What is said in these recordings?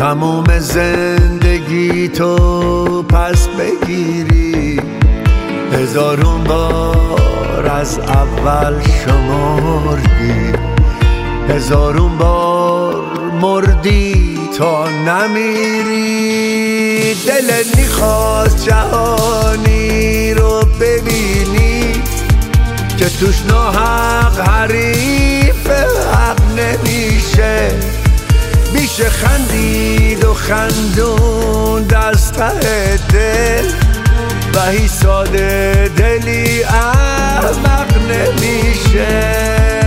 تموم زندگی تو پس بگیری، هزارون بار از اول شمردی، هزارون بار مردی تا نمیری. دلت میخواست جهانی رو ببینی که توش ناحق حریف حق نمیشه، میشه خندید و خندون دست ته دل و هی ساده دلی احمق نمیشه.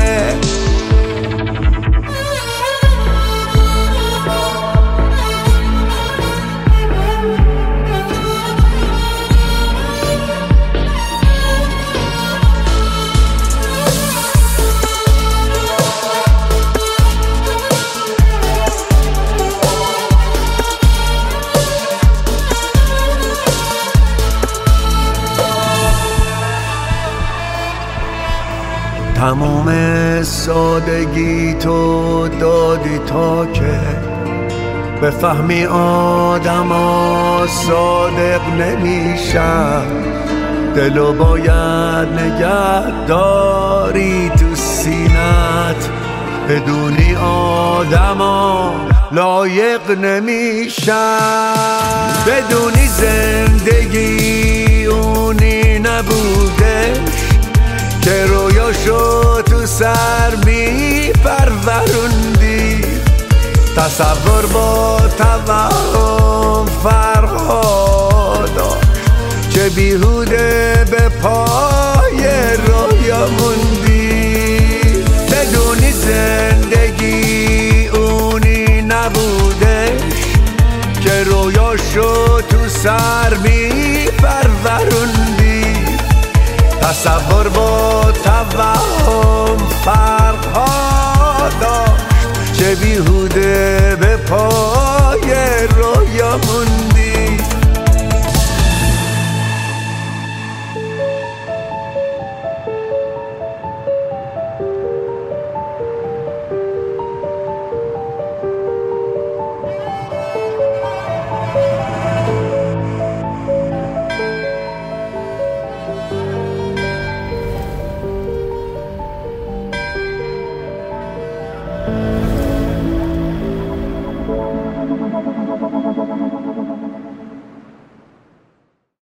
تموم سادگی تو دادی تا که بفهمی آدم ها صادق نمیشن، دلو باید نگه داری تو سینت، بدونی آدم ها لایق نمیشن. بدونی زندگی اونی نبوده که رویاشو تو سر می پروروندی، تصور با توهم فرقا داشت چه بیهوده به پای رویا موندی. بدونی زندگی اونی نبودش که رویاشو تو سر می پروروندی، تصور با توهم فرقها داشت چه بیهوده به پای رویامون